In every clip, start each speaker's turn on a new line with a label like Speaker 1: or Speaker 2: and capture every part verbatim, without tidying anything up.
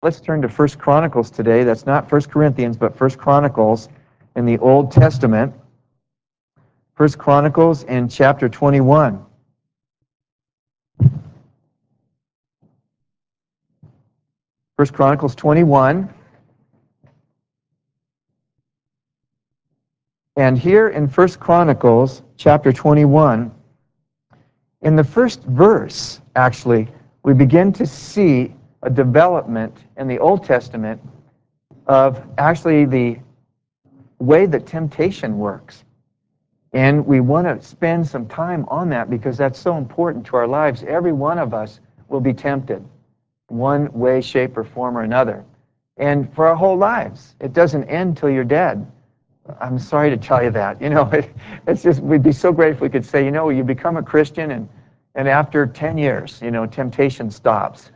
Speaker 1: Let's turn to First Chronicles today. That's not First Corinthians, but First Chronicles in the Old Testament. First Chronicles in chapter twenty-one. First Chronicles twenty-one. And here in First Chronicles chapter twenty-one, in the first verse, actually, we begin to see a development in the Old Testament of actually the way that temptation works. And we want to spend some time on that because that's so important to our lives. Every one of us will be tempted, one way, shape, or form or another. And for our whole lives. It doesn't end till you're dead. I'm sorry to tell you that. You know, it, it's just, we'd be so great if we could say, you know, you become a Christian and And after ten years, you know, temptation stops.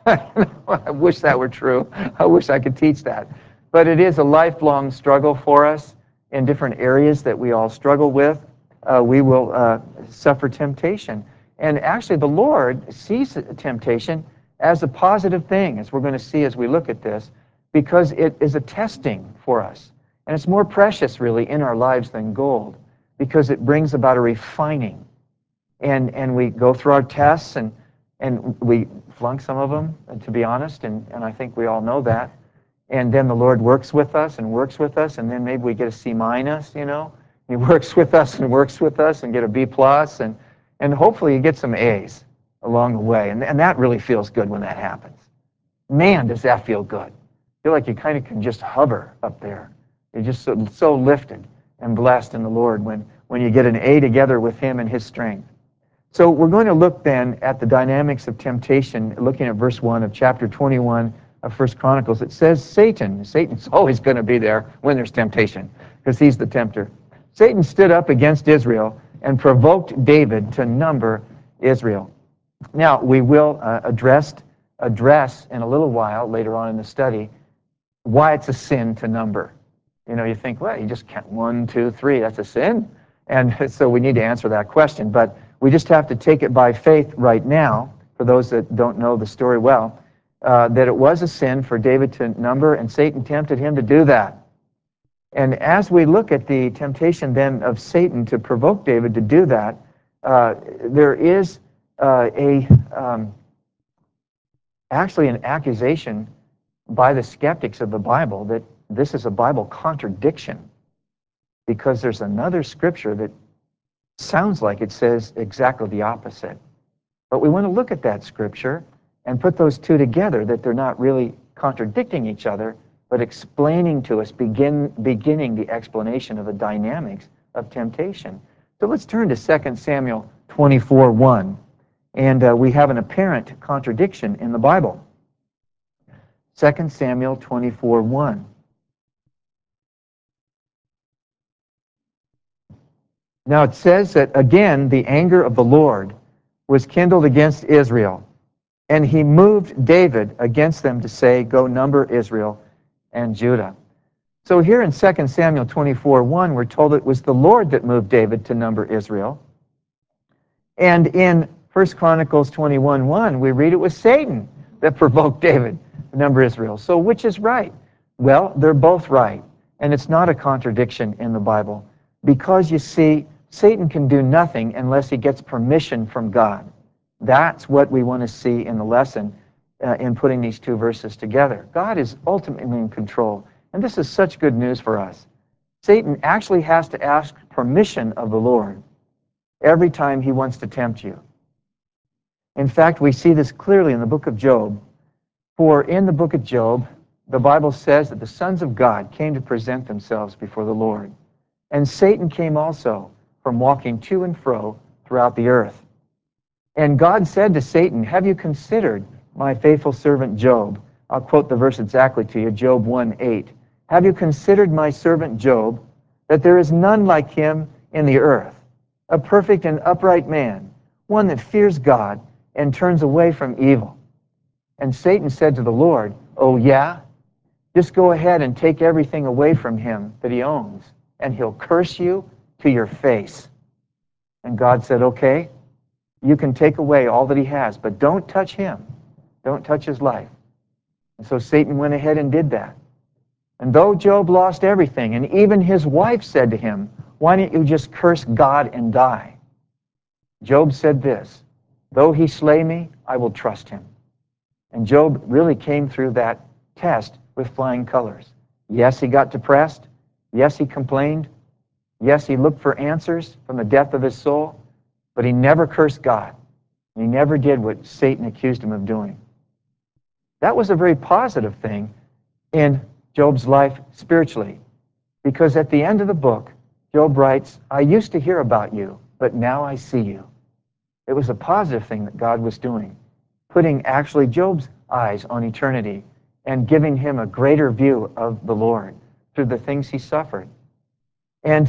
Speaker 1: I wish that were true. I wish I could teach that. But it is a lifelong struggle for us in different areas that we all struggle with. Uh, we will uh, suffer temptation. And actually, the Lord sees temptation as a positive thing, as we're going to see as we look at this, because it is a testing for us. And it's more precious, really, in our lives than gold, because it brings about a refining. And and we go through our tests, and and we flunk some of them, to be honest, and, and I think we all know that. And then the Lord works with us and works with us, and then maybe we get a C minus, you know. He works with us and works with us and get a B plus, and, and hopefully you get some A's along the way. And, and that really feels good when that happens. Man, does that feel good. I feel like you kind of can just hover up there. You're just so, so lifted and blessed in the Lord when, when you get an A together with Him and His strength. So we're going to look then at the dynamics of temptation, looking at verse one of chapter twenty-one of First Chronicles. It says Satan, Satan's always going to be there when there's temptation, because he's the tempter. Satan stood up against Israel and provoked David to number Israel. Now, we will uh, address, address in a little while, later on in the study, why it's a sin to number. You know, you think, well, you just count one, two, three, that's a sin? And so we need to answer that question. But we just have to take it by faith right now, for those that don't know the story well, uh, that it was a sin for David to number, and Satan tempted him to do that. And as we look at the temptation then of Satan to provoke David to do that, uh, there is uh, a um, actually an accusation by the skeptics of the Bible that this is a Bible contradiction, because there's another scripture that sounds like it says exactly the opposite. But we want to look at that scripture and put those two together, that they're not really contradicting each other, but explaining to us, begin, beginning the explanation of the dynamics of temptation. So let's turn to Second Samuel twenty-four one. And uh, we have an apparent contradiction in the Bible. Second Samuel twenty-four one. Now it says that, again, the anger of the Lord was kindled against Israel, and he moved David against them to say, go number Israel and Judah. So here in Second Samuel twenty-four one, we're told it was the Lord that moved David to number Israel. And in First Chronicles twenty-one one, we read it was Satan that provoked David to number Israel. So which is right? Well, they're both right, and it's not a contradiction in the Bible, because you see, Satan can do nothing unless he gets permission from God. That's what we want to see in the lesson uh, in putting these two verses together. God is ultimately in control, and this is such good news for us. Satan actually has to ask permission of the Lord every time he wants to tempt you. In fact, we see this clearly in the book of Job. For in the book of Job, the Bible says that the sons of God came to present themselves before the Lord. And Satan came also from walking to and fro throughout the earth. And God said to Satan, have you considered my faithful servant Job? I'll quote the verse exactly to you, Job one eight. Have you considered my servant Job, that there is none like him in the earth, a perfect and upright man, one that fears God and turns away from evil? And Satan said to the Lord, oh yeah? Just go ahead and take everything away from him that he owns, and he'll curse you to your face. And God said, okay, you can take away all that he has, but don't touch him. Don't touch his life. And so Satan went ahead and did that. And though Job lost everything, and even his wife said to him, "Why don't you just curse God and die?" Job said this, "Though he slay me, I will trust him." And Job really came through that test with flying colors. Yes, he got depressed. Yes, he complained. Yes, he looked for answers from the depth of his soul. But he never cursed God. And he never did what Satan accused him of doing. That was a very positive thing in Job's life spiritually. Because at the end of the book, Job writes, "I used to hear about you, but now I see you." It was a positive thing that God was doing, putting actually Job's eyes on eternity and giving him a greater view of the Lord through the things he suffered. And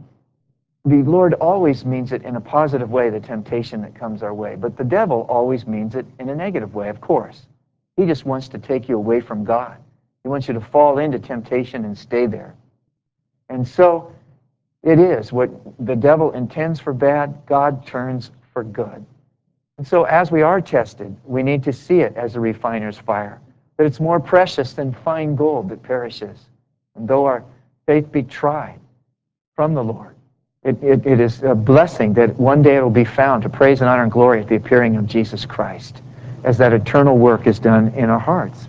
Speaker 1: the Lord always means it in a positive way, the temptation that comes our way. But the devil always means it in a negative way, of course. He just wants to take you away from God. He wants you to fall into temptation and stay there. And so it is what the devil intends for bad, God turns for good. And so as we are tested, we need to see it as a refiner's fire, that it's more precious than fine gold that perishes. And though our faith be tried from the Lord, It, it, it is a blessing that one day it will be found to praise and honor and glory at the appearing of Jesus Christ, as that eternal work is done in our hearts.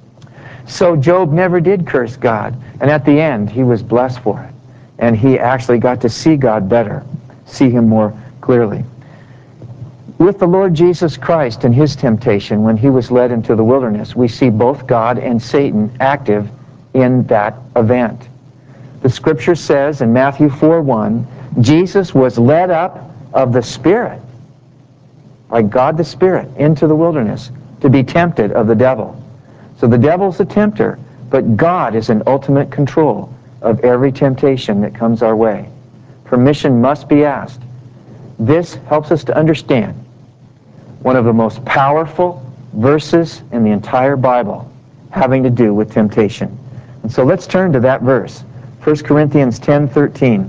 Speaker 1: So Job never did curse God, and at the end he was blessed for it. And he actually got to see God better, see him more clearly. With the Lord Jesus Christ and his temptation, when he was led into the wilderness, we see both God and Satan active in that event. The scripture says in Matthew four one, Jesus was led up of the Spirit, by God the Spirit, into the wilderness to be tempted of the devil. So the devil's a tempter, but God is in ultimate control of every temptation that comes our way. Permission must be asked. This helps us to understand one of the most powerful verses in the entire Bible having to do with temptation. And so let's turn to that verse. First Corinthians ten thirteen.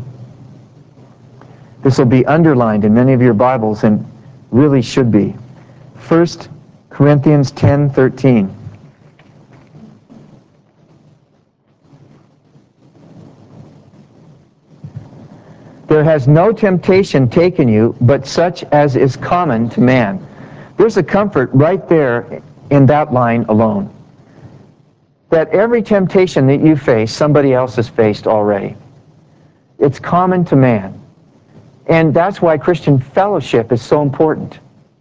Speaker 1: This will be underlined in many of your Bibles and really should be. First Corinthians ten thirteen. There has no temptation taken you but such as is common to man. There's a comfort right there in that line alone. That every temptation that you face, somebody else has faced already. It's common to man. And that's why Christian fellowship is so important.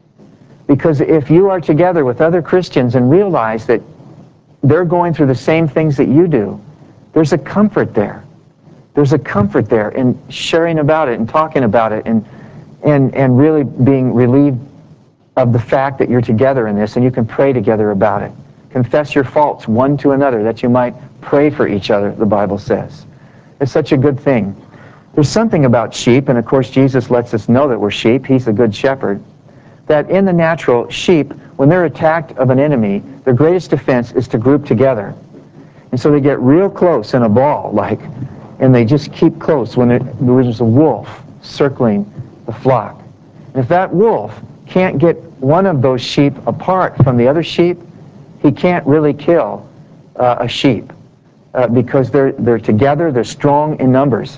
Speaker 1: Because if you are together with other Christians and realize that they're going through the same things that you do, there's a comfort there. There's a comfort there in sharing about it and talking about it and, and, and really being relieved of the fact that you're together in this and you can pray together about it. Confess your faults one to another that you might pray for each other, the Bible says. It's such a good thing. There's something about sheep, and of course Jesus lets us know that we're sheep. He's the good shepherd. That in the natural, sheep, when they're attacked of an enemy, their greatest defense is to group together. And so they get real close in a ball, like, and they just keep close when it, there's a wolf circling the flock. And if that wolf can't get one of those sheep apart from the other sheep, he can't really kill uh, a sheep uh, because they're, they're together, they're strong in numbers.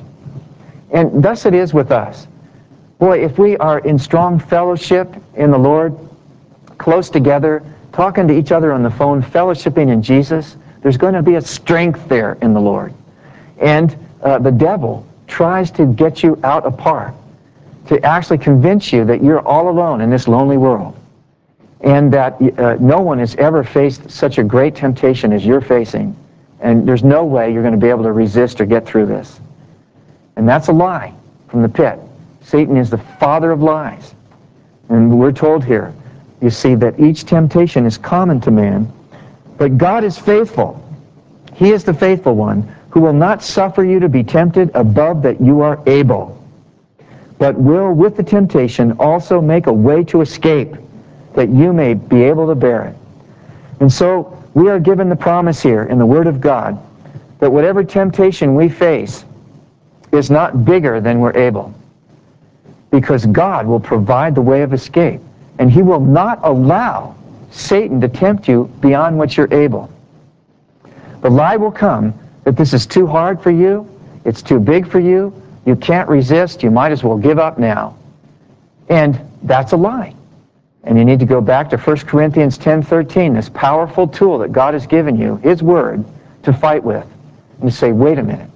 Speaker 1: And thus it is with us. Boy, if we are in strong fellowship in the Lord, close together, talking to each other on the phone, fellowshipping in Jesus, there's going to be a strength there in the Lord. And uh, the devil tries to get you out apart, to actually convince you that you're all alone in this lonely world, and that uh, no one has ever faced such a great temptation as you're facing, and there's no way you're going to be able to resist or get through this. And that's a lie from the pit. Satan is the father of lies. And we're told here, you see, that each temptation is common to man, but God is faithful. He is the faithful one who will not suffer you to be tempted above that you are able, but will with the temptation also make a way to escape, that you may be able to bear it. And so we are given the promise here in the Word of God that whatever temptation we face is not bigger than we're able, because God will provide the way of escape, and He will not allow Satan to tempt you beyond what you're able. The lie will come that this is too hard for you, it's too big for you, you can't resist, you might as well give up now. And that's a lie. And you need to go back to First Corinthians ten thirteen, this powerful tool that God has given you, His Word, to fight with. And to say, wait a minute.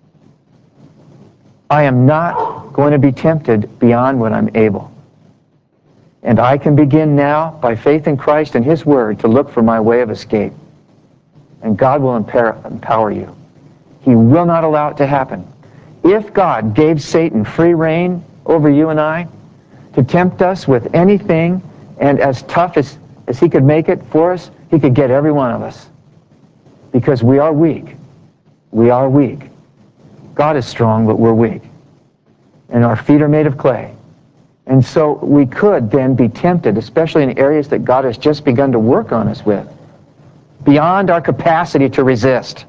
Speaker 1: I am not going to be tempted beyond what I'm able. And I can begin now, by faith in Christ and His Word, to look for my way of escape. And God will empower you. He will not allow it to happen. If God gave Satan free rein over you and I to tempt us with anything, and as tough as, as he could make it for us, he could get every one of us. Because we are weak. We are weak. God is strong, but we're weak. And our feet are made of clay. And so we could then be tempted, especially in areas that God has just begun to work on us with, beyond our capacity to resist.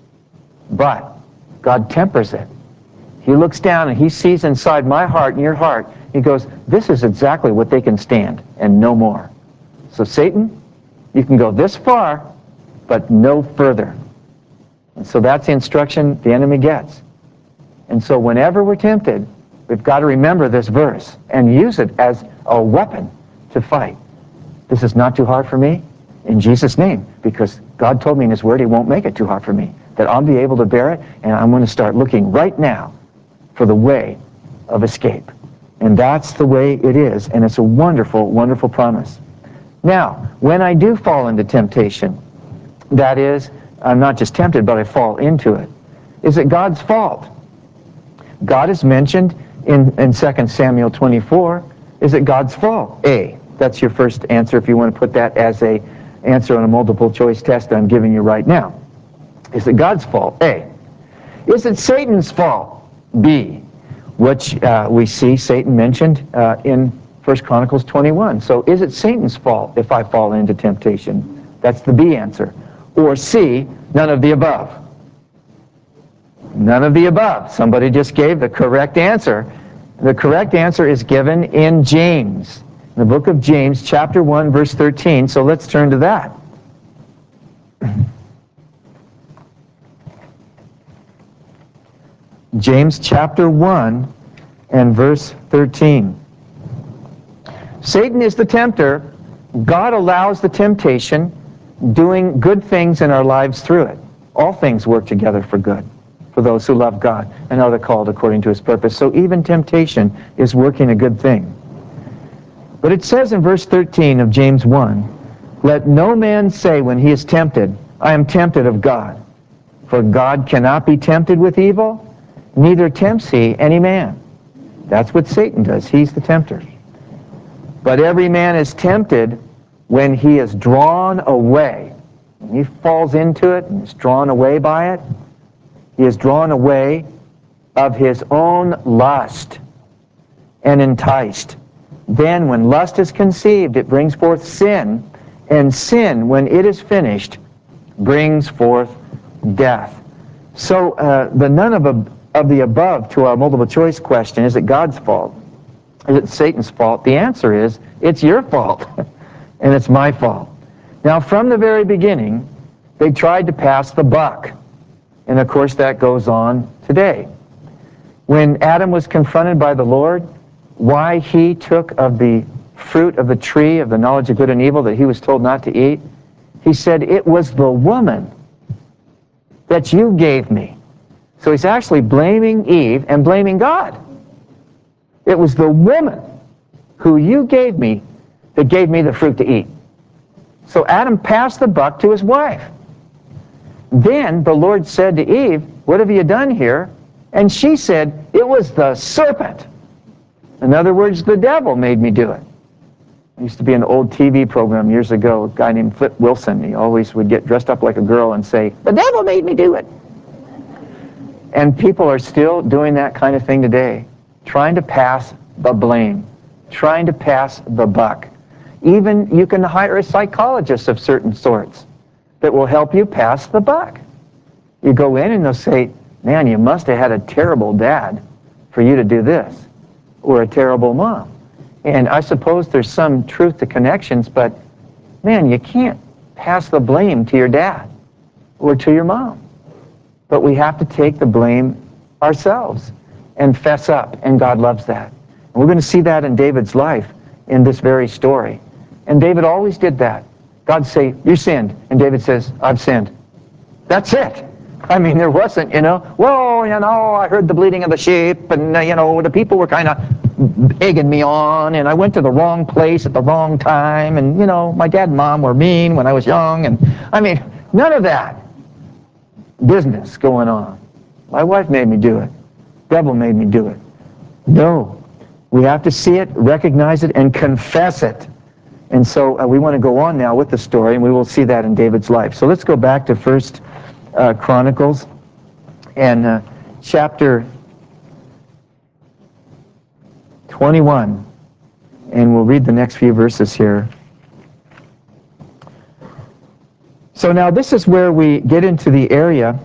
Speaker 1: But God tempers it. He looks down and He sees inside my heart and your heart. He goes, this is exactly what they can stand and no more. So Satan, you can go this far, but no further. And so that's the instruction the enemy gets. And so whenever we're tempted, we've got to remember this verse and use it as a weapon to fight. This is not too hard for me, in Jesus' name, because God told me in His Word He won't make it too hard for me, that I'll be able to bear it, and I'm going to start looking right now for the way of escape. And that's the way it is, and it's a wonderful, wonderful promise. Now, when I do fall into temptation, that is, I'm not just tempted, but I fall into it, is it God's fault? God is mentioned in, in Second Samuel twenty-four. Is it God's fault? A. That's your first answer if you want to put that as a answer on a multiple choice test that I'm giving you right now. Is it God's fault? A. Is it Satan's fault? B. Which uh, we see Satan mentioned uh, in First Chronicles twenty-one. So is it Satan's fault if I fall into temptation? That's the B answer. Or C, none of the above. None of the above. Somebody just gave the correct answer. The correct answer is given in James, in the book of James, chapter one, verse thirteen. So let's turn to that. James chapter one and verse thirteen. Satan is the tempter. God allows the temptation, doing good things in our lives through it. All things work together for good for those who love God and are called according to His purpose. So even temptation is working a good thing. But it says in verse thirteen of James one, let no man say when he is tempted, I am tempted of God. For God cannot be tempted with evil, neither tempts He any man. That's what Satan does. He's the tempter. But every man is tempted when he is drawn away. When he falls into it and is drawn away by it, he is drawn away of his own lust and enticed. Then when lust is conceived, it brings forth sin, and sin, when it is finished, brings forth death. So uh, the none of, a, of the above to our multiple choice question, is it God's fault? Is it Satan's fault? The answer is, it's your fault, and it's my fault. Now, from the very beginning, they tried to pass the buck, and of course that goes on today. When Adam was confronted by the Lord, why he took of the fruit of the tree of the knowledge of good and evil that he was told not to eat, he said, it was the woman that you gave me. So he's actually blaming Eve and blaming God. It was the woman who you gave me that gave me the fruit to eat. So Adam passed the buck to his wife. Then the Lord said to Eve, what have you done here? And she said, it was the serpent. In other words, the devil made me do it. There used to be an old T V program years ago, a guy named Flip Wilson. He always would get dressed up like a girl and say, the devil made me do it. And people are still doing that kind of thing today, trying to pass the blame, trying to pass the buck. Even you can hire a psychologist of certain sorts that will help you pass the buck. You go in and they'll say, man, you must have had a terrible dad for you to do this, or a terrible mom. And I suppose there's some truth to connections, but man, you can't pass the blame to your dad. or to your mom. But we have to take the blame ourselves and fess up, and God loves that. And we're going to see that in David's life in this very story. And David always did that. God say, you sinned. And David says, I've sinned. That's it. I mean, there wasn't, you know, whoa, you know, I heard the bleating of the sheep, and, uh, you know, the people were kind of egging me on, and I went to the wrong place at the wrong time, and, you know, my dad and mom were mean when I was young, and, I mean, none of that business going on. My wife made me do it. Devil made me do it. No. We have to see it, recognize it, and confess it. And so uh, we want to go on now with the story, and we will see that in David's life. So let's go back to First uh, Chronicles and uh, chapter twenty-one, and we'll read the next few verses here. So now this is where we get into the area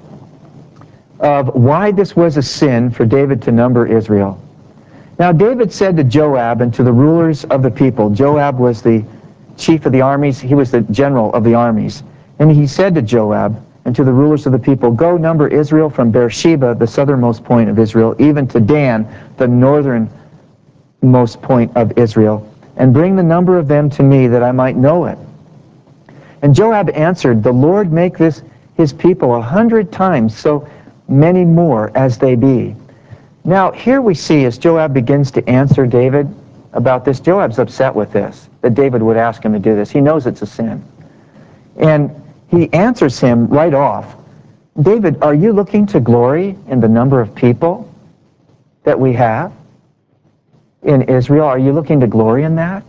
Speaker 1: of why this was a sin for David to number Israel. Now David said to Joab and to the rulers of the people, Joab was the chief of the armies, he was the general of the armies, and he said to Joab and to the rulers of the people, go number Israel from Beersheba, the southernmost point of Israel, even to Dan, the northernmost point of Israel, and bring the number of them to me that I might know it. And Joab answered, the Lord make this his people a hundred times so many more as they be. Now, here we see as Joab begins to answer David about this, Joab's upset with this, that David would ask him to do this. He knows it's a sin. And he answers him right off, David, are you looking to glory in the number of people that we have in Israel? Are you looking to glory in that?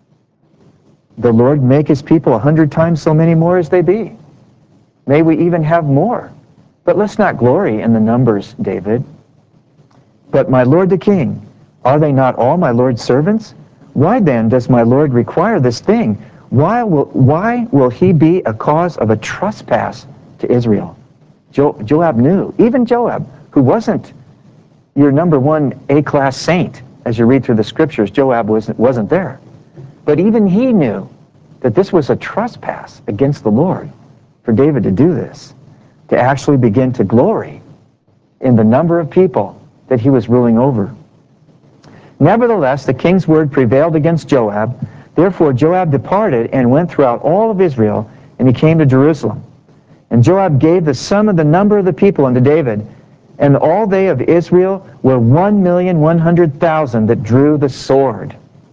Speaker 1: The Lord make his people a hundred times so many more as they be. May we even have more. But let's not glory in the numbers, David. But my lord the king, are they not all my lord's servants? Why then does my lord require this thing? Why will, why will he be a cause of a trespass to Israel? Jo, Joab knew, even Joab, who wasn't your number one A-class saint, as you read through the scriptures, Joab wasn't, wasn't there. But even he knew that this was a trespass against the Lord for David to do this, to actually begin to glory in the number of people that he was ruling over. Nevertheless, the king's word prevailed against Joab. Therefore Joab departed and went throughout all of Israel, and he came to Jerusalem. And Joab gave the sum of the number of the people unto David, and all they of Israel were one million one hundred thousand that drew the sword.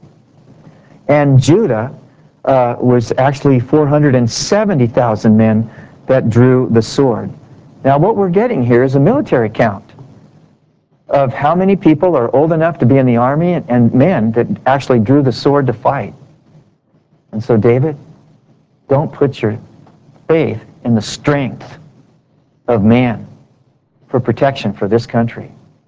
Speaker 1: And Judah uh, was actually four hundred seventy thousand men that drew the sword. Now what we're getting here is a military count of how many people are old enough to be in the army and, and men that actually drew the sword to fight. And so David, don't put your faith in the strength of man for protection for this country.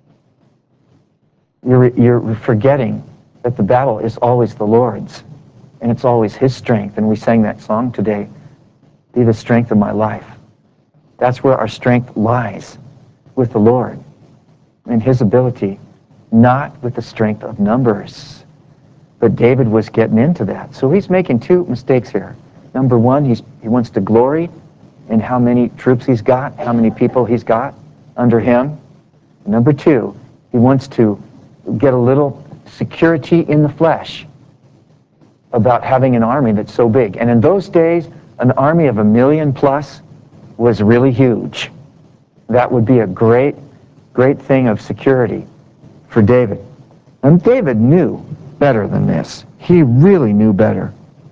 Speaker 1: You're, you're forgetting that the battle is always the Lord's, and it's always his strength. And we sang that song today, be the strength of my life. That's where our strength lies, with the Lord and his ability, not with the strength of numbers. But David was getting into that. So he's making two mistakes here. Number one, he's, he wants to glory in how many troops he's got, how many people he's got under him. Number two, he wants to get a little security in the flesh about having an army that's so big. And in those days, an army of a million plus was really huge. That would be a great, great thing of security for David. And David knew better than this. He really knew better.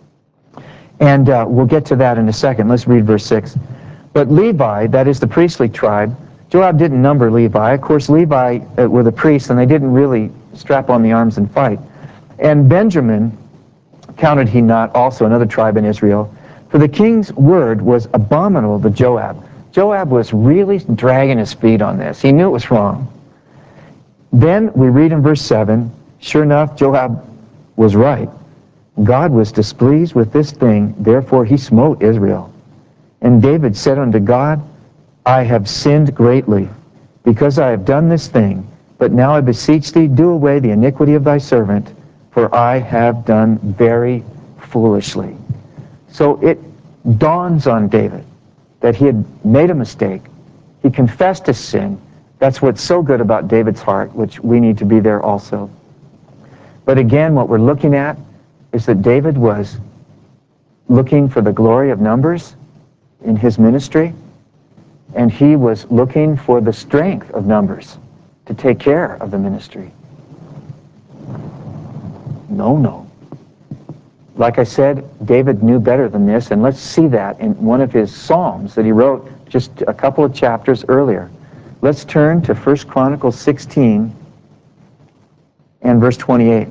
Speaker 1: And uh, we'll get to that in a second. Let's read verse six. But Levi, that is the priestly tribe, Joab didn't number Levi. Of course, Levi uh, were the priests, and they didn't really strap on the arms and fight. And Benjamin counted he not, also another tribe in Israel. For the king's word was abominable to Joab. Joab was really dragging his feet on this. He knew it was wrong. Then we read in verse seven, sure enough, Joab was right. God was displeased with this thing, therefore he smote Israel. And David said unto God, I have sinned greatly, because I have done this thing. But now I beseech thee, do away the iniquity of thy servant, for I have done very foolishly. So it dawns on David that he had made a mistake. He confessed his sin. That's what's so good about David's heart, which we need to be there also. But again, what we're looking at is that David was looking for the glory of numbers in his ministry, and he was looking for the strength of numbers to take care of the ministry. No, no. Like I said, David knew better than this, and let's see that in one of his Psalms that he wrote just a couple of chapters earlier. Let's turn to First Chronicles sixteen and verse twenty-eight.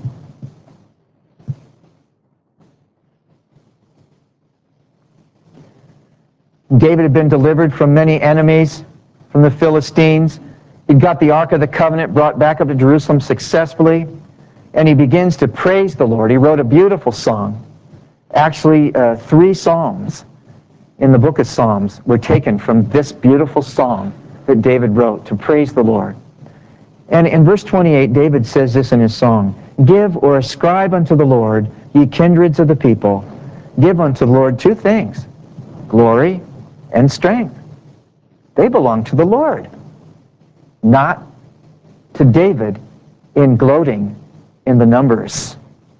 Speaker 1: David had been delivered from many enemies, from the Philistines. He got the Ark of the Covenant brought back up to Jerusalem successfully, and he begins to praise the Lord. He wrote a beautiful song. Actually, uh, three psalms in the book of Psalms were taken from this beautiful song that David wrote to praise the Lord. And in verse twenty-eight, David says this in his song, "Give or ascribe unto the Lord, ye kindreds of the people, give unto the Lord two things, glory and strength." They belong to the Lord, not to David in gloating in the numbers.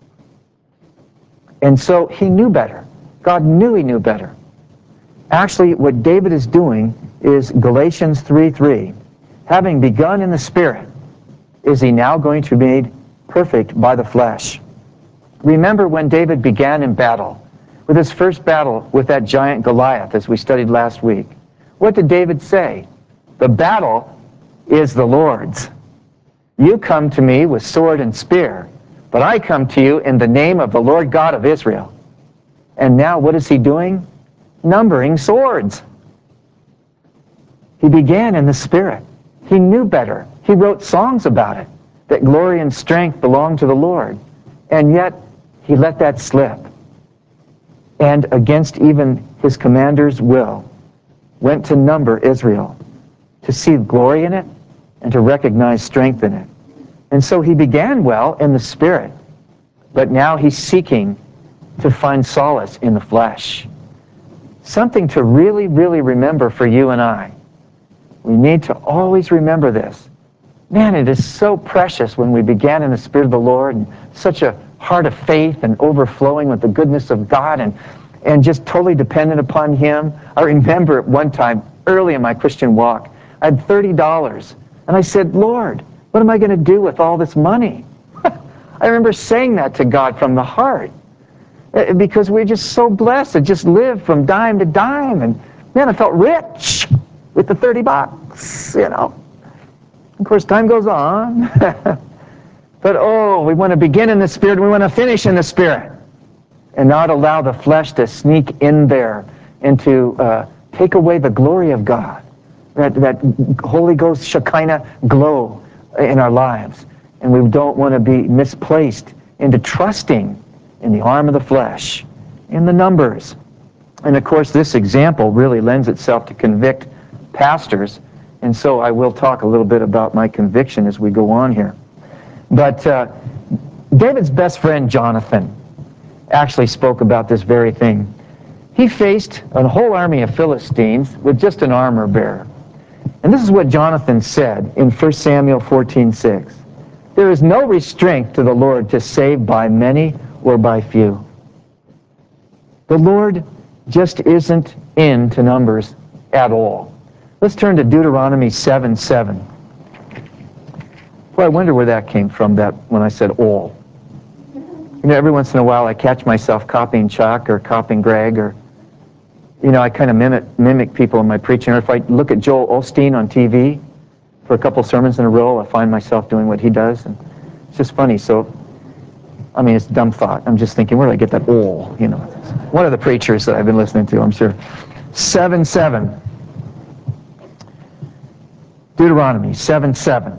Speaker 1: And so he knew better. God knew he knew better. Actually, what David is doing is Galatians three three. Having begun in the Spirit, is he now going to be made perfect by the flesh? Remember when David began in battle, with his first battle with that giant Goliath, as we studied last week. What did David say? The battle is the Lord's. You come to me with sword and spear, but I come to you in the name of the Lord God of Israel. And now what is he doing? Numbering swords. He began in the Spirit. He knew better. He wrote songs about it, that glory and strength belong to the Lord. And yet, he let that slip. And against even his commander's will, went to number Israel, to see glory in it and to recognize strength in it. And so he began well in the Spirit, but now he's seeking to find solace in the flesh. Something to really, really remember for you and I. We need to always remember this. Man, it is so precious when we began in the Spirit of the Lord, and such a heart of faith and overflowing with the goodness of God, and, and just totally dependent upon Him. I remember at one time, early in my Christian walk, I had thirty dollars, and I said, Lord, what am I going to do with all this money? I remember saying that to God from the heart, because we're just so blessed to just live from dime to dime, and man, I felt rich with the thirty bucks, you know. Of course, time goes on. But oh, we want to begin in the Spirit, we want to finish in the Spirit, and not allow the flesh to sneak in there and to uh, take away the glory of God, that, that Holy Ghost Shekinah glow in our lives. And we don't want to be misplaced into trusting in the arm of the flesh, in the numbers. And of course, this example really lends itself to convict pastors, and so I will talk a little bit about my conviction as we go on here. But uh, David's best friend, Jonathan, actually spoke about this very thing. He faced a whole army of Philistines with just an armor bearer. And this is what Jonathan said in First Samuel fourteen six. There is no restraint to the Lord to save by many or by few. The Lord just isn't into numbers at all. Let's turn to Deuteronomy seven seven. Well, I wonder where that came from, that when I said all. You know, every once in a while I catch myself copying Chuck or copying Greg, or, you know, I kind of mimic, mimic people in my preaching. Or if I look at Joel Osteen on T V for a couple sermons in a row, I find myself doing what he does. And it's just funny. So, I mean, it's a dumb thought. I'm just thinking, where did I get that all? You know, one of the preachers that I've been listening to, I'm sure. seven seven. Deuteronomy seven seven.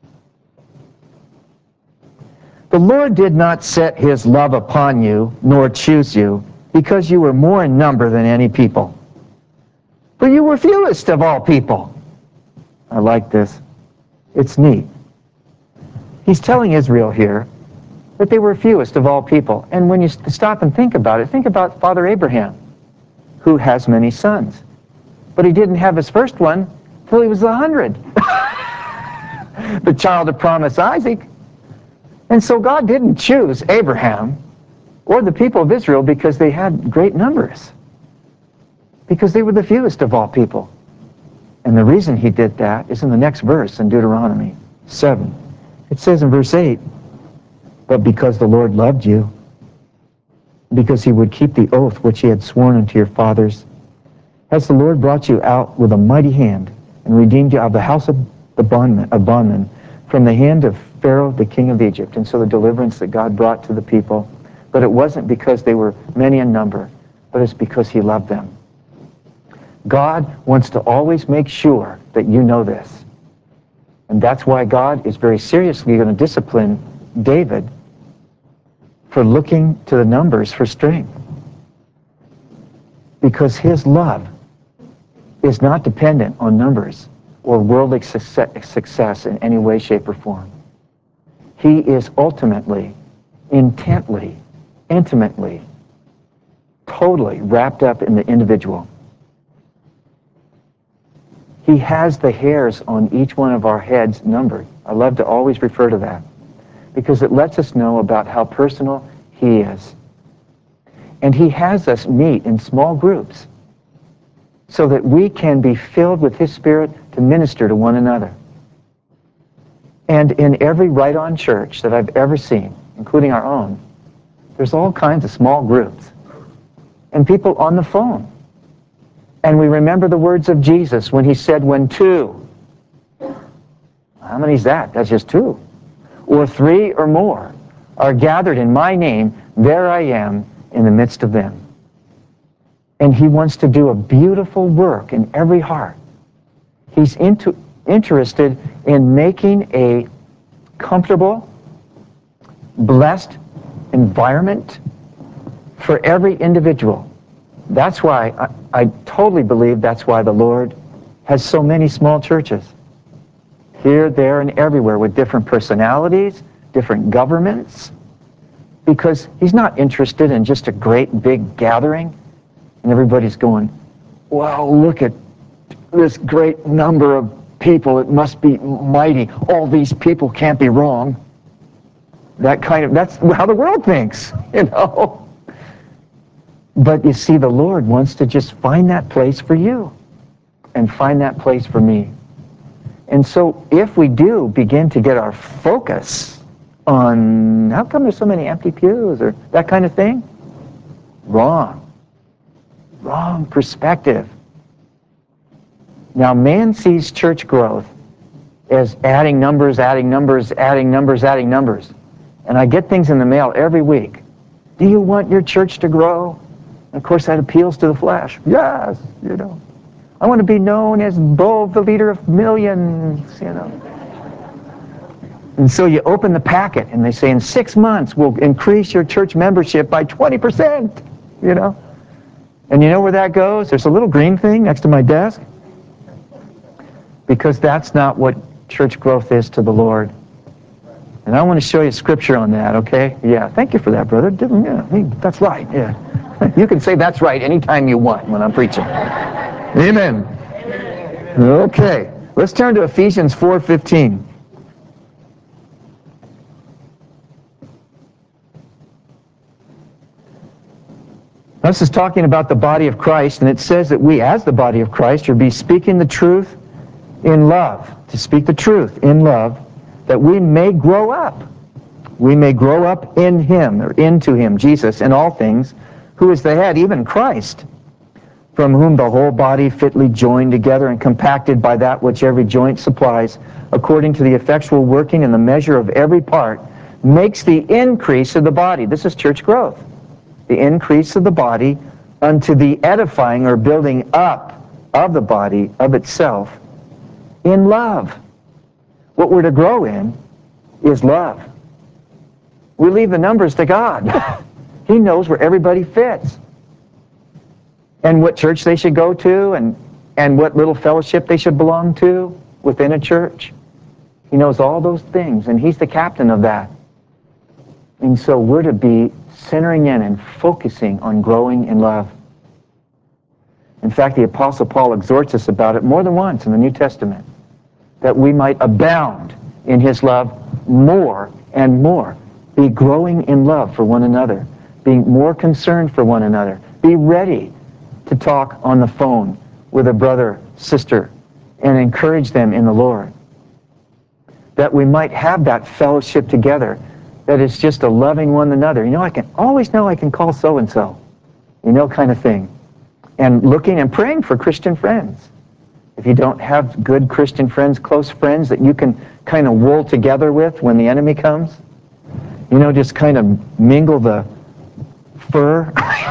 Speaker 1: The Lord did not set His love upon you, nor choose you, because you were more in number than any people. But you were fewest of all people. I like this. It's neat. He's telling Israel here that they were fewest of all people. And when you stop and think about it, think about Father Abraham, who has many sons. But he didn't have his first one till he was a hundred. The child of promise, Isaac. And so God didn't choose Abraham or the people of Israel because they had great numbers, because they were the fewest of all people. And the reason he did that is in the next verse in Deuteronomy seven. It says in verse eight, but because the Lord loved you, because he would keep the oath which he had sworn unto your fathers, has the Lord brought you out with a mighty hand and redeemed you out of the house of the bondman, of bondman from the hand of Pharaoh, the king of Egypt. And so the deliverance that God brought to the people, but it wasn't because they were many in number, but it's because he loved them. God wants to always make sure that you know this. And that's why God is very seriously going to discipline David for looking to the numbers for strength. Because his love is not dependent on numbers or worldly success in any way, shape, or form. He is ultimately, intently, intimately, totally wrapped up in the individual. He has the hairs on each one of our heads numbered. I love to always refer to that because it lets us know about how personal he is. And he has us meet in small groups so that we can be filled with his Spirit to minister to one another. And in every right-on church that I've ever seen, including our own, there's all kinds of small groups and people on the phone. And we remember the words of Jesus when he said, when two, how many is that? That's just two. Or three or more are gathered in my name, there I am in the midst of them. And he wants to do a beautiful work in every heart. He's into, interested in making a comfortable, blessed environment for every individual. That's why I, I totally believe that's why the Lord has so many small churches. Here, there, and everywhere with different personalities, different governments. Because he's not interested in just a great big gathering and everybody's going, wow, look at this great number of people. It must be mighty. All these people can't be wrong. That kind of, that's how the world thinks, you know. But you see, the Lord wants to just find that place for you and find that place for me. And so if we do begin to get our focus on how come there's so many empty pews or that kind of thing, wrong. Wrong perspective. Now, man sees church growth as adding numbers, adding numbers, adding numbers, adding numbers. And I get things in the mail every week. Do you want your church to grow? Of course, that appeals to the flesh. Yes, you know. I want to be known as Bo, the leader of millions, you know. And so you open the packet, and they say, in six months, we'll increase your church membership by twenty percent, you know. And you know where that goes? There's a little green thing next to my desk. Because that's not what church growth is to the Lord. And I want to show you scripture on that, okay? Yeah, thank you for that, brother. Didn't, yeah, that's right, yeah. You can say that's right anytime you want when I'm preaching. Amen. Okay, let's turn to Ephesians four fifteen. This is talking about the body of Christ, and it says that we, as the body of Christ, should be speaking the truth in love. To speak the truth in love, that we may grow up. We may grow up in him, or into him, Jesus, in all things, who is the head, even Christ, from whom the whole body fitly joined together and compacted by that which every joint supplies, according to the effectual working in the measure of every part, makes the increase of the body. This is church growth. The increase of the body unto the edifying or building up of the body of itself in love. What we're to grow in is love. We leave the numbers to God. He knows where everybody fits and what church they should go to and, and what little fellowship they should belong to within a church. He knows all those things, and he's the captain of that. And so we're to be centering in and focusing on growing in love. In fact, the Apostle Paul exhorts us about it more than once in the New Testament, that we might abound in his love more and more. Be growing in love for one another, being more concerned for one another. Be ready to talk on the phone with a brother, sister, and encourage them in the Lord. That we might have that fellowship together that is just a loving one another. You know, I can always know I can call so-and-so, you know, kind of thing. And looking and praying for Christian friends. If you don't have good Christian friends, close friends that you can kind of wool together with when the enemy comes, you know, just kind of mingle the fur.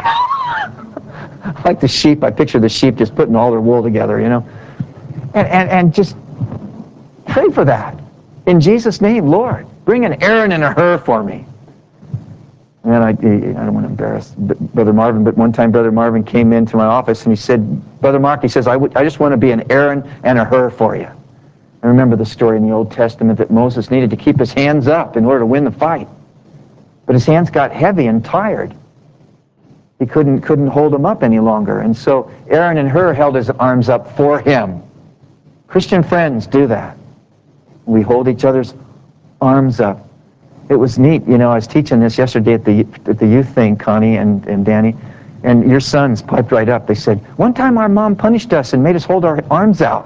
Speaker 1: Like the sheep, I picture the sheep just putting all their wool together, you know. And, and, and just pray for that. In Jesus' name, Lord, bring an Aaron and a Hur for me. And I, I don't want to embarrass Brother Marvin, but one time Brother Marvin came into my office and he said, Brother Mark, he says, I, would, I just want to be an Aaron and a Hur for you. I remember the story in the Old Testament that Moses needed to keep his hands up in order to win the fight. But his hands got heavy and tired. He couldn't, couldn't hold them up any longer. And so Aaron and Hur held his arms up for him. Christian friends do that. We hold each other's arms up. It was neat, you know, I was teaching this yesterday at the at the youth thing, Connie and, and Danny, and your sons piped right up. They said, one time our mom punished us and made us hold our arms out.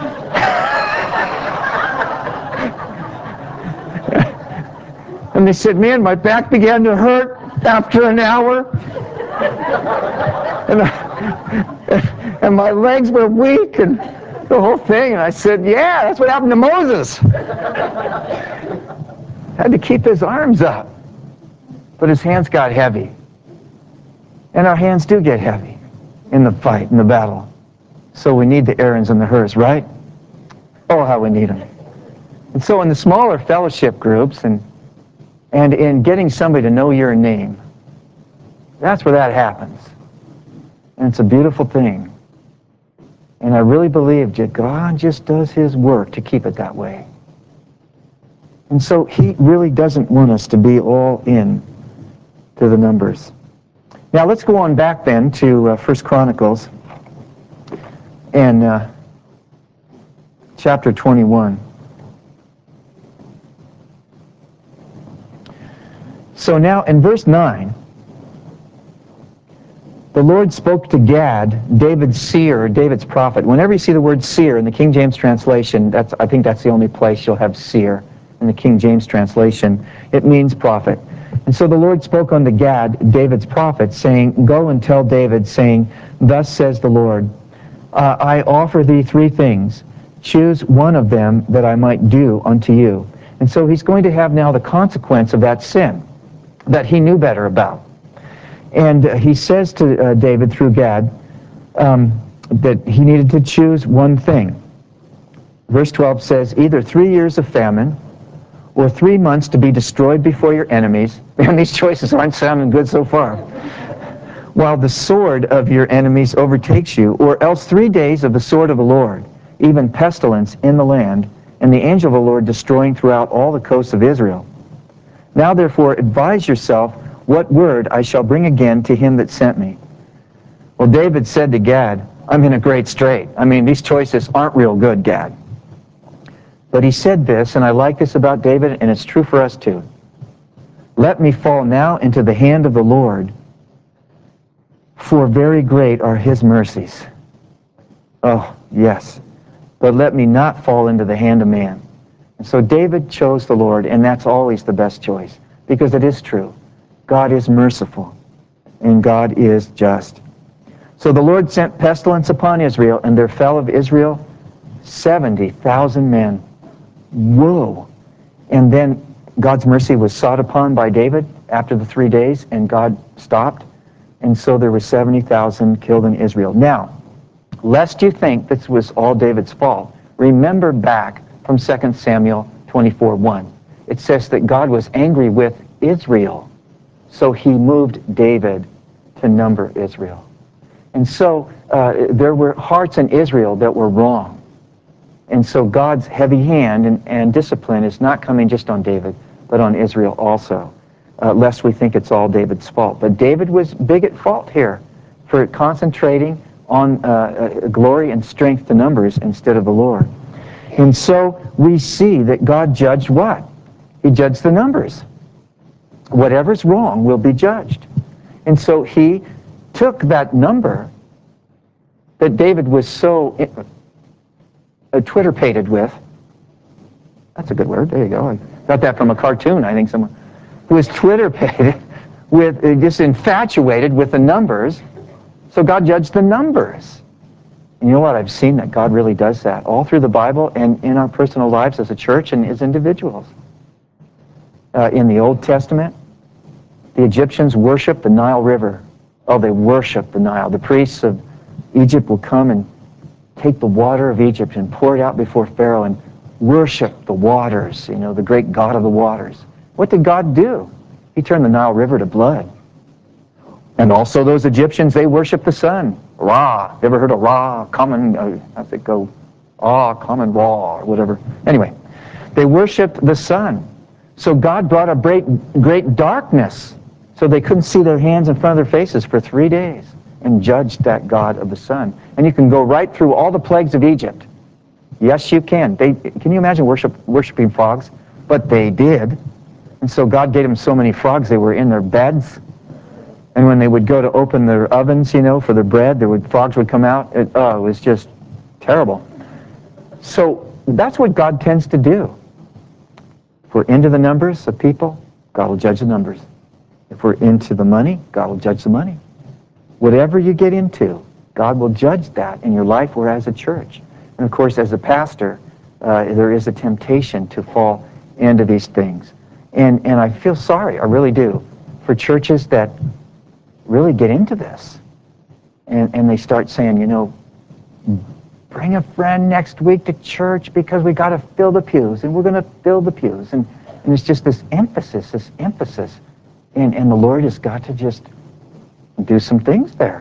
Speaker 1: And they said, man, my back began to hurt after an hour. and, I, and my legs were weak and the whole thing. And I said, yeah, that's what happened to Moses. Had to keep his arms up. But his hands got heavy. And our hands do get heavy in the fight, in the battle. So we need the Aarons and the Hurs, right? Oh, how we need them. And so in the smaller fellowship groups and, and in getting somebody to know your name, that's where that happens. And it's a beautiful thing. And I really believe that God just does his work to keep it that way. And so he really doesn't want us to be all in to the numbers. Now let's go on back then to uh, First Chronicles and uh, chapter twenty-one. So now in verse nine, the Lord spoke to Gad, David's seer, or David's prophet. Whenever you see the word seer in the King James translation, that's, I think that's the only place you'll have seer. In the King James translation, it means prophet. And so the Lord spoke unto Gad, David's prophet, saying, go and tell David, saying, thus says the Lord, uh, I offer thee three things. Choose one of them that I might do unto you. And so he's going to have now the consequence of that sin that he knew better about. And uh, he says to uh, David through Gad um, that he needed to choose one thing. Verse twelve says, either three years of famine, or three months to be destroyed before your enemies. And these choices aren't sounding good so far. While the sword of your enemies overtakes you, or else three days of the sword of the Lord, even pestilence in the land, and the angel of the Lord destroying throughout all the coasts of Israel. Now therefore advise yourself what word I shall bring again to him that sent me. Well, David said to Gad, I'm in a great strait. I mean, these choices aren't real good, Gad. But he said this, and I like this about David, and it's true for us too. Let me fall now into the hand of the Lord, for very great are his mercies. Oh, yes. But let me not fall into the hand of man. And so David chose the Lord, and that's always the best choice, because it is true. God is merciful, and God is just. So the Lord sent pestilence upon Israel, and there fell of Israel seventy thousand men. Whoa. And then God's mercy was sought upon by David after the three days, and God stopped. And so there were seventy thousand killed in Israel. Now, lest you think this was all David's fault, remember back from Second Samuel twenty-four one. It says that God was angry with Israel, so he moved David to number Israel. And so uh, there were hearts in Israel that were wrong. And so God's heavy hand and, and discipline is not coming just on David, but on Israel also, uh, lest we think it's all David's fault. But David was big at fault here for concentrating on uh, uh, glory and strength to numbers instead of the Lord. And so we see that God judged what? He judged the numbers. Whatever's wrong will be judged. And so he took that number that David was so uh, Twitter-pated with. That's a good word. There you go. I got that from a cartoon, I think, someone. Who was Twitter-pated with, uh, just infatuated with the numbers. So God judged the numbers. And you know what? I've seen that God really does that all through the Bible and in our personal lives as a church and as individuals. Uh, in the Old Testament, the Egyptians worshiped the Nile River. Oh, they worshiped the Nile. The priests of Egypt will come and take the water of Egypt and pour it out before Pharaoh and worship the waters, you know, the great God of the waters. What did God do? He turned the Nile River to blood. And also those Egyptians, they worship the sun. Ra. You ever heard of Ra? Common, uh, how's it go? Ah, common Ra, or whatever. Anyway, they worshiped the sun. So God brought a great, great darkness, so they couldn't see their hands in front of their faces for three days and judged that God of the sun. And you can go right through all the plagues of Egypt. Yes, you can. They, can you imagine worship, worshiping frogs? But they did. And so God gave them so many frogs, they were in their beds. And when they would go to open their ovens, you know, for their bread, there would frogs would come out. It, oh, it was just terrible. So that's what God tends to do. If we're into the numbers of people, God will judge the numbers. If we're into the money, God will judge the money. Whatever you get into, God will judge that in your life or as a church. And of course, as a pastor, uh, there is a temptation to fall into these things. And, and I feel sorry, I really do, for churches that really get into this. And, and they start saying, you know, bring a friend next week to church because we got to fill the pews, and we're going to fill the pews. And, and it's just this emphasis, this emphasis. And, and the Lord has got to just do some things there.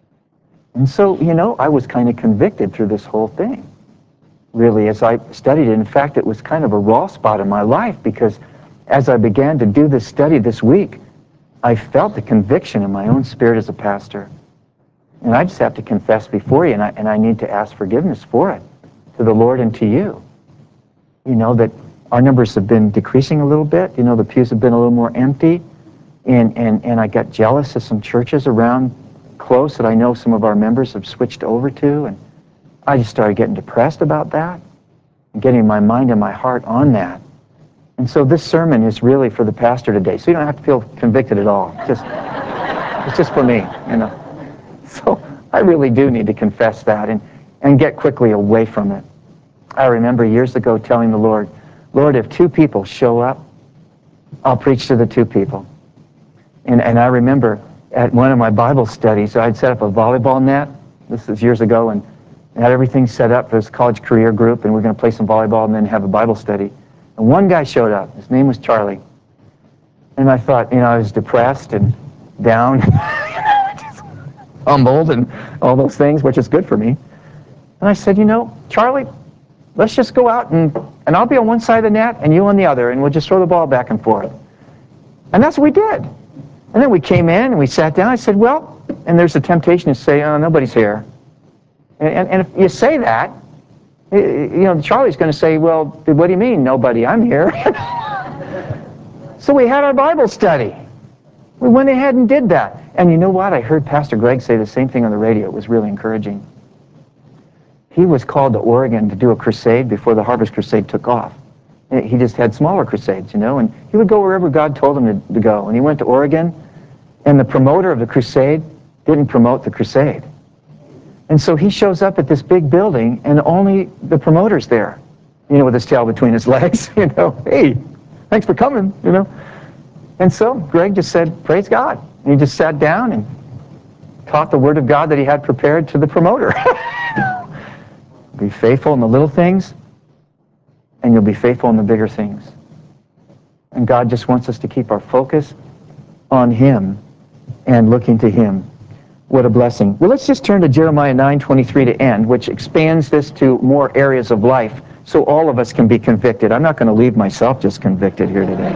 Speaker 1: And so, you know, I was kind of convicted through this whole thing, really, as I studied it. In fact, it was kind of a raw spot in my life because as I began to do this study this week, I felt the conviction in my own spirit as a pastor. And I just have to confess before you, and I, and I need to ask forgiveness for it to the Lord and to you. You know, that our numbers have been decreasing a little bit. You know, the pews have been a little more empty. And, and, and I got jealous of some churches around close that I know some of our members have switched over to. And I just started getting depressed about that and getting my mind and my heart on that. And so this sermon is really for the pastor today. So you don't have to feel convicted at all. Just, it's just for me, you know. So I really do need to confess that and, and get quickly away from it. I remember years ago telling the Lord, Lord, if two people show up, I'll preach to the two people. And, and I remember at one of my Bible studies, I'd set up a volleyball net. This was years ago, and I had everything set up for this college career group, and we we're going to play some volleyball and then have a Bible study. And one guy showed up. His name was Charlie. And I thought, you know, I was depressed and down, just humbled and all those things, which is good for me. And I said, you know, Charlie, let's just go out and, and I'll be on one side of the net and you on the other, and we'll just throw the ball back and forth. And that's what we did. And then we came in and we sat down. I said, well, and there's a temptation to say, oh, nobody's here. And, and, and if you say that, you know, Charlie's going to say, well, what do you mean, nobody? I'm here. So we had our Bible study. We went ahead and did that. And you know what? I heard Pastor Greg say the same thing on the radio. It was really encouraging. He was called to Oregon to do a crusade before the Harvest Crusade took off. He just had smaller crusades, you know, and he would go wherever God told him to, to go. And he went to Oregon, and the promoter of the crusade didn't promote the crusade. And so he shows up at this big building, and only the promoter's there, you know, with his tail between his legs, you know, hey, thanks for coming, you know. And so Greg just said, praise God. And he just sat down and taught the Word of God that he had prepared to the promoter. Be faithful in the little things, and you'll be faithful in the bigger things. And God just wants us to keep our focus on Him and looking to Him. What a blessing. Well, let's just turn to Jeremiah nine twenty-three to end, which expands this to more areas of life so all of us can be convicted. I'm not going to leave myself just convicted here today.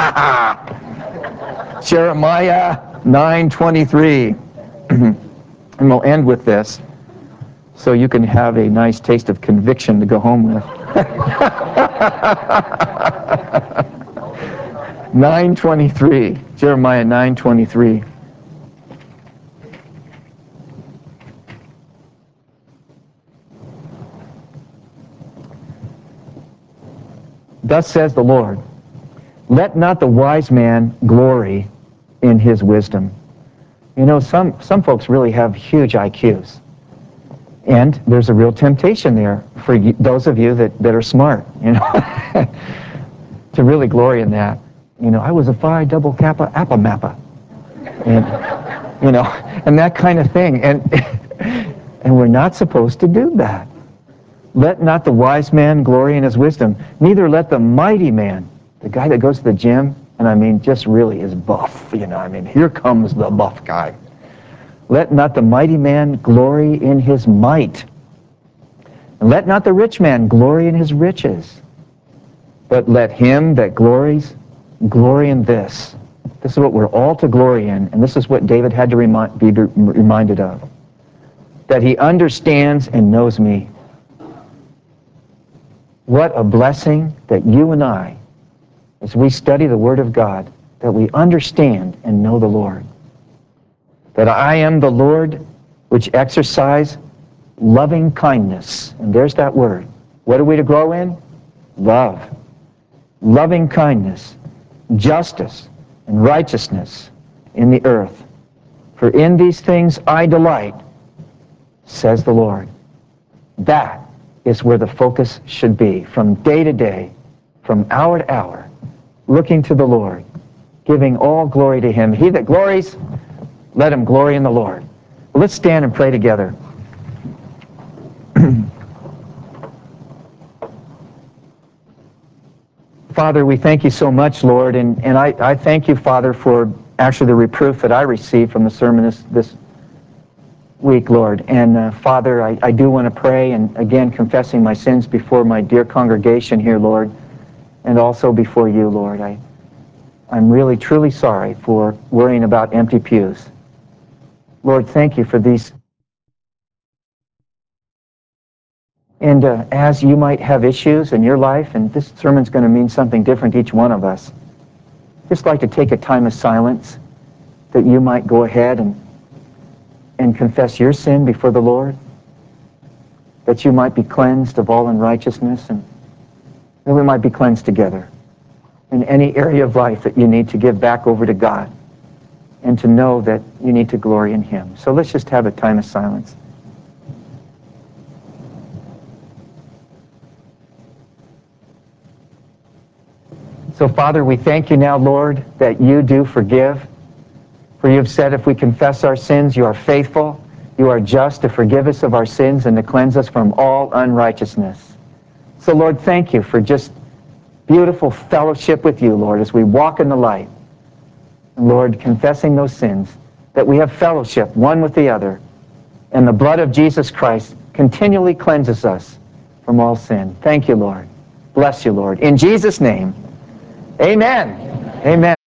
Speaker 1: Jeremiah nine twenty-three. And we'll end with this, so you can have a nice taste of conviction to go home with. nine twenty-three, Jeremiah nine twenty-three. Thus says the Lord, let not the wise man glory in his wisdom. You know, some, some folks really have huge I Qs. And there's a real temptation there for you, those of you that, that are smart, you know, to really glory in that. You know, I was a Phi double Kappa Appa Mappa. And, you know, and that kind of thing. And, and we're not supposed to do that. Let not the wise man glory in his wisdom, neither let the mighty man, the guy that goes to the gym, and I mean just really is buff, you know, I mean, here comes the buff guy. Let not the mighty man glory in his might, and let not the rich man glory in his riches, but let him that glories glory in this. This is what we're all to glory in, and this is what David had to remi- be reminded of, that he understands and knows me. What a blessing that you and I, as we study the Word of God, that we understand and know the Lord. That I am the Lord which exercise loving kindness. And there's that word. What are we to grow in? Love. Loving kindness, justice, and righteousness in the earth. For in these things I delight, says the Lord. That is where the focus should be, from day to day, from hour to hour, looking to the Lord, giving all glory to Him. He that glories, let him glory in the Lord. Well, let's stand and pray together. Father, we thank you so much, Lord, and, and I, I thank you, Father, for actually the reproof that I received from the sermon this, this week, Lord. And uh, Father, I, I do want to pray, and again, confessing my sins before my dear congregation here, Lord, and also before you, Lord. I, I'm really, truly sorry for worrying about empty pews. Lord, thank you for these. And uh, as you might have issues in your life, and this sermon's going to mean something different to each one of us, just like to take a time of silence that you might go ahead and, and confess your sin before the Lord, that you might be cleansed of all unrighteousness, and that we might be cleansed together in any area of life that you need to give back over to God and to know that you need to glory in Him. So let's just have a time of silence. So, Father, we thank you now, Lord, that you do forgive. For you have said if we confess our sins, you are faithful, you are just to forgive us of our sins and to cleanse us from all unrighteousness. So, Lord, thank you for just beautiful fellowship with you, Lord, as we walk in the light. And Lord, confessing those sins, that we have fellowship one with the other. And the blood of Jesus Christ continually cleanses us from all sin. Thank you, Lord. Bless you, Lord. In Jesus' name, amen. Amen.